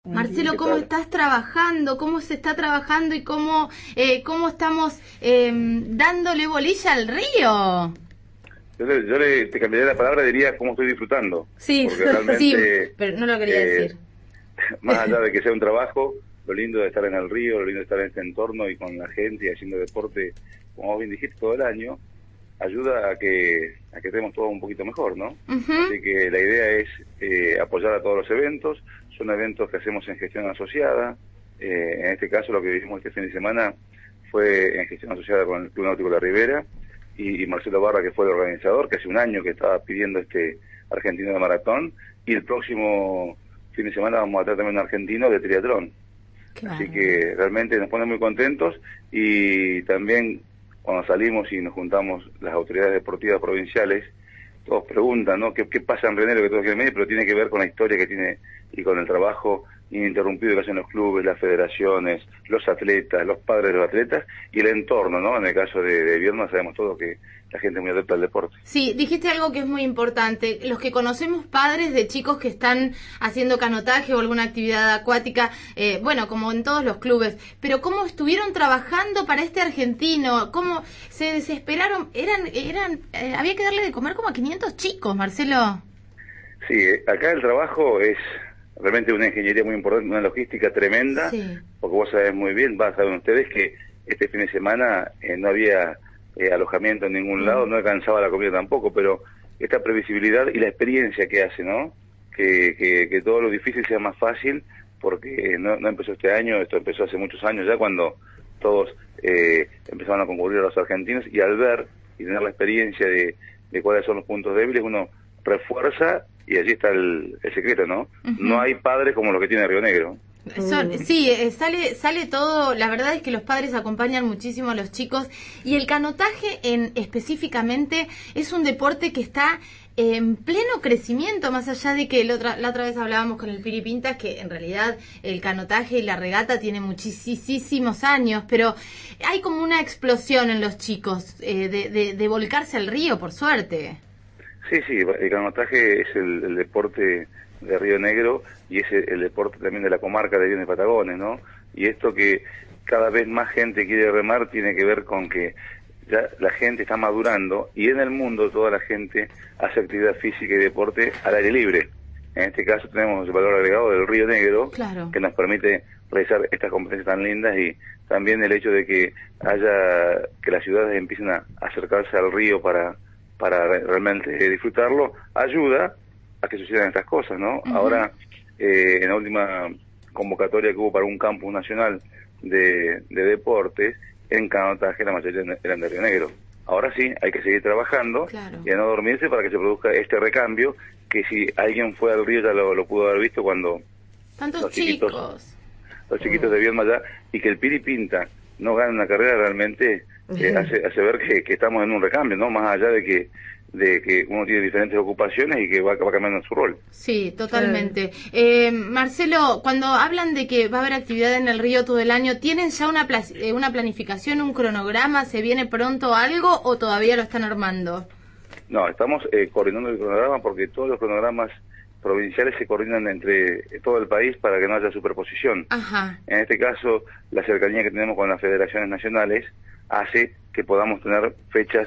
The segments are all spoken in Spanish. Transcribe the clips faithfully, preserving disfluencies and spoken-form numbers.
Marcelo, ¿cómo estás trabajando? ¿Cómo se está trabajando y cómo eh, cómo estamos eh, dándole bolilla al río? Yo, le, yo le, te cambiaría la palabra, diría cómo estoy disfrutando. Sí, porque realmente, sí, pero no lo quería eh, decir. Más allá de que sea un trabajo, lo lindo de estar en el río, lo lindo de estar en este entorno y con la gente y haciendo deporte, como vos bien dijiste, todo el año, ayuda a que a que estemos todos un poquito mejor, ¿no? Uh-huh. Así que la idea es eh, apoyar a todos los eventos. Son eventos que hacemos en gestión asociada. Eh, en este caso lo que vivimos este fin de semana fue en gestión asociada con el Club Náutico La Ribera y, y Marcelo Barra, que fue el organizador, que hace un año que estaba pidiendo este argentino de maratón, y el próximo fin de semana vamos a tener también un argentino de triatlón. Claro. Así que realmente nos pone muy contentos, y también cuando salimos y nos juntamos las autoridades deportivas provinciales, todos preguntan, ¿no? ¿Qué, qué pasa en Río Negro? Que todos quieren venir, pero tiene que ver con la historia que tiene y con el trabajo ininterrumpido que hacen los clubes, las federaciones, los atletas, los padres de los atletas y el entorno, ¿no? En el caso de, de Viedma sabemos todos que la gente es muy adepta al deporte. Sí, dijiste algo que es muy importante. Los que conocemos padres de chicos que están haciendo canotaje o alguna actividad acuática, eh, bueno, como en todos los clubes, pero cómo estuvieron trabajando para este argentino, cómo se desesperaron, eran, eran, eh, había que darle de comer como a quinientos chicos, Marcelo. Sí, acá el trabajo es realmente una ingeniería muy importante, una logística tremenda, sí. Porque vos sabés muy bien, vas a saber ustedes que este fin de semana eh, no había eh, alojamiento en ningún mm. lado, no alcanzaba la comida tampoco, pero esta previsibilidad y la experiencia que hace, ¿no? Que, que, que todo lo difícil sea más fácil, porque no, no empezó este año, esto empezó hace muchos años ya, cuando todos eh, empezaron a concurrir a los argentinos, y al ver y tener la experiencia de, de cuáles son los puntos débiles, uno refuerza. Y allí está el, el secreto, ¿no? Uh-huh. No hay padre como lo que tiene Río Negro. Son, sí, eh, sale sale todo. La verdad es que los padres acompañan muchísimo a los chicos, y el canotaje en específicamente es un deporte que está en pleno crecimiento, más allá de que la otra, la otra vez hablábamos con el Piri Pintas que en realidad el canotaje y la regata tiene muchísimos años, pero hay como una explosión en los chicos eh, de, de, de volcarse al río, por suerte. Sí, sí, el canotaje es el, el deporte de Río Negro, y es el, el deporte también de la comarca de Viedma y Patagones, ¿no? Y esto que cada vez más gente quiere remar tiene que ver con que ya la gente está madurando, y en el mundo toda la gente hace actividad física y deporte al aire libre. En este caso tenemos el valor agregado del Río Negro, claro, que nos permite realizar estas competencias tan lindas, y también el hecho de que haya que las ciudades empiecen a acercarse al río para para realmente disfrutarlo, ayuda a que sucedan estas cosas, ¿no? Uh-huh. Ahora, eh, en la última convocatoria que hubo para un campus nacional de, de deportes, en canotaje la mayoría eran de Río Negro. Ahora sí, hay que seguir trabajando, claro, y a no dormirse para que se produzca este recambio, que si alguien fue al río ya lo, lo pudo haber visto cuando tantos los chiquitos, chicos, los chiquitos uh-huh. de Viedma ya, y que el Piri Pinta no gane una carrera realmente eh, hace, hace ver que, que estamos en un recambio, ¿no? Más allá de que de que uno tiene diferentes ocupaciones y que va, va cambiando su rol. Sí, totalmente. Sí. Eh, Marcelo, cuando hablan de que va a haber actividad en el río todo el año, ¿tienen ya una, pla- una planificación, un cronograma? ¿Se viene pronto algo o todavía lo están armando? No, estamos eh, coordinando el cronograma, porque todos los cronogramas provinciales se coordinan entre todo el país para que no haya superposición. Ajá. En este caso, la cercanía que tenemos con las federaciones nacionales hace que podamos tener fechas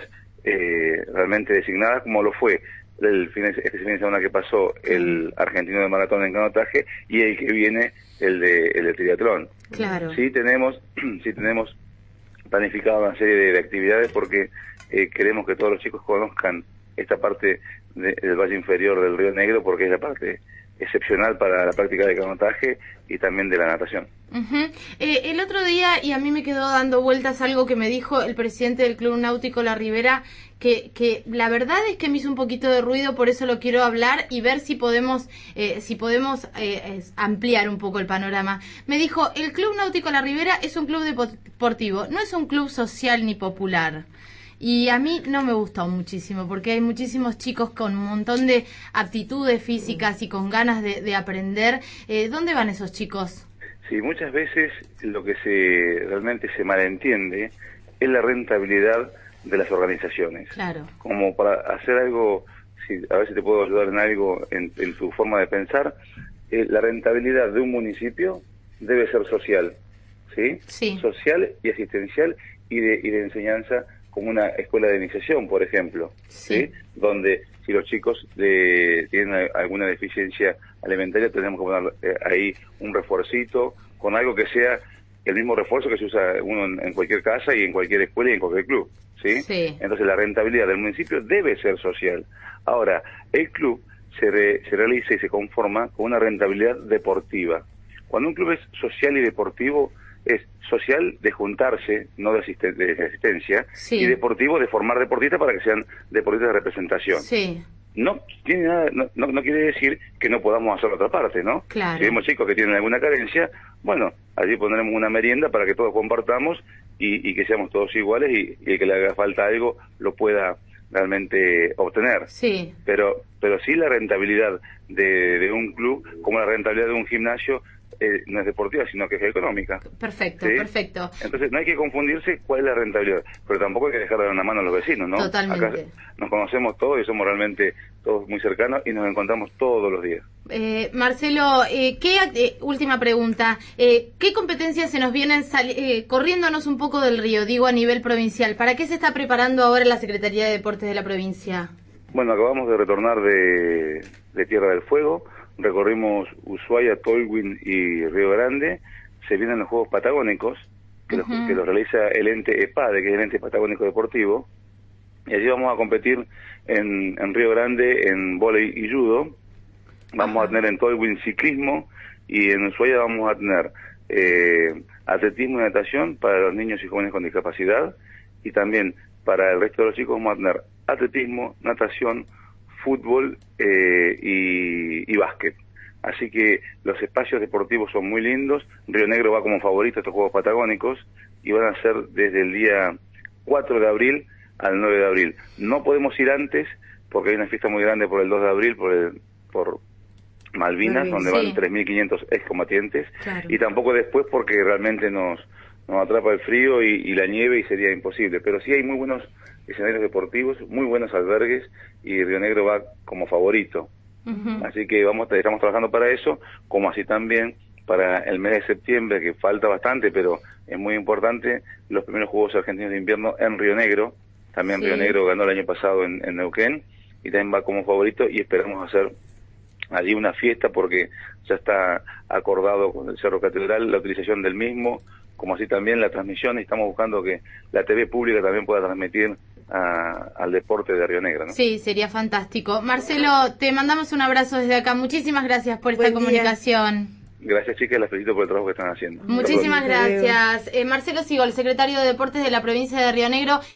eh, realmente designadas, como lo fue el fin de, este fin de semana que pasó el argentino de maratón en canotaje, y el que viene el de el de triatlón. Claro. Sí tenemos, sí tenemos planificado una serie de, de actividades, porque eh, queremos que todos los chicos conozcan esta parte de, del valle inferior del Río Negro, porque es la parte excepcional para la práctica del canotaje y también de la natación. Uh-huh. Eh, el otro día, y a mí me quedó dando vueltas algo que me dijo el presidente del Club Náutico La Ribera, que, que la verdad es que me hizo un poquito de ruido, por eso lo quiero hablar y ver si podemos, eh, si podemos eh, ampliar un poco el panorama. Me dijo, el Club Náutico La Ribera es un club deportivo, no es un club social ni popular. Y a mí no me gustó muchísimo, porque hay muchísimos chicos con un montón de aptitudes físicas y con ganas de, de aprender. Eh, ¿Dónde van esos chicos? Sí, muchas veces lo que se realmente se malentiende es la rentabilidad de las organizaciones. Claro. Como para hacer algo, si a ver si te puedo ayudar en algo, en, en tu forma de pensar, eh, la rentabilidad de un municipio debe ser social, ¿sí? Sí. Social y asistencial y de, y de enseñanza, como una escuela de iniciación, por ejemplo, ¿sí? ¿sí? Donde si los chicos de, tienen alguna deficiencia alimentaria, tenemos que poner eh, ahí un refuercito, con algo que sea el mismo refuerzo que se usa uno en, en cualquier casa y en cualquier escuela y en cualquier club, ¿sí? Sí. Entonces la rentabilidad del municipio debe ser social. Ahora, el club se, re, se realiza y se conforma con una rentabilidad deportiva. Cuando un club es social y deportivo, es social de juntarse, no de, asisten de asistencia, sí. y deportivo de formar deportistas para que sean deportistas de representación. Sí. No tiene nada, no, no, no quiere decir que no podamos hacer otra parte, ¿no? Claro. Si vemos chicos que tienen alguna carencia, bueno, allí pondremos una merienda para que todos compartamos y, y que seamos todos iguales y, y el que le haga falta algo lo pueda realmente obtener. Sí. Pero, pero sí la rentabilidad de, de un club, como la rentabilidad de un gimnasio, Eh, no es deportiva, sino que es económica. Perfecto, ¿sí? perfecto. Entonces no hay que confundirse cuál es la rentabilidad, pero tampoco hay que dejar de dar una mano a los vecinos, ¿no? Totalmente. Acá nos conocemos todos y somos realmente todos muy cercanos y nos encontramos todos los días. Eh, Marcelo, eh, ¿qué, eh, última pregunta, eh, ¿qué competencias se nos vienen eh, corriéndonos un poco del río, digo a nivel provincial? ¿Para qué se está preparando ahora la Secretaría de Deportes de la provincia? Bueno, acabamos de retornar de, de Tierra del Fuego, recorrimos Ushuaia, Tolwyn y Río Grande, se vienen los Juegos Patagónicos, que, uh-huh. los, que los realiza el ente EPADE, que es el ente patagónico deportivo, y allí vamos a competir en, en Río Grande en vóley y judo, vamos uh-huh. a tener en Tolwyn ciclismo, y en Ushuaia vamos a tener eh, atletismo y natación para los niños y jóvenes con discapacidad, y también para el resto de los chicos vamos a tener atletismo, natación, fútbol eh, y, y básquet. Así que los espacios deportivos son muy lindos. Río Negro va como favorito a estos Juegos Patagónicos y van a ser desde el día cuatro de abril al nueve de abril. No podemos ir antes porque hay una fiesta muy grande por el dos de abril, por, el, por Malvinas, bien, donde sí. van tres mil quinientos excombatientes, claro. y tampoco después porque realmente nos, nos atrapa el frío y, y la nieve y sería imposible. Pero sí hay muy buenos escenarios deportivos, muy buenos albergues y Río Negro va como favorito. Uh-huh. Así que vamos estamos trabajando para eso, como así también para el mes de septiembre, que falta bastante, pero es muy importante, los primeros Juegos Argentinos de Invierno en Río Negro. También sí. Río Negro ganó el año pasado en, en Neuquén y también va como favorito y esperamos hacer allí una fiesta porque ya está acordado con el Cerro Catedral la utilización del mismo, como así también la transmisión, y estamos buscando que la T V pública también pueda transmitir a, al deporte de Río Negro, ¿no? Sí, sería fantástico. Marcelo, te mandamos un abrazo desde acá. Muchísimas gracias por Buen esta día. comunicación. Gracias, chicas, las felicito por el trabajo que están haciendo. Muchísimas gracias. Eh, Marcelo Sigol, secretario de Deportes de la provincia de Río Negro.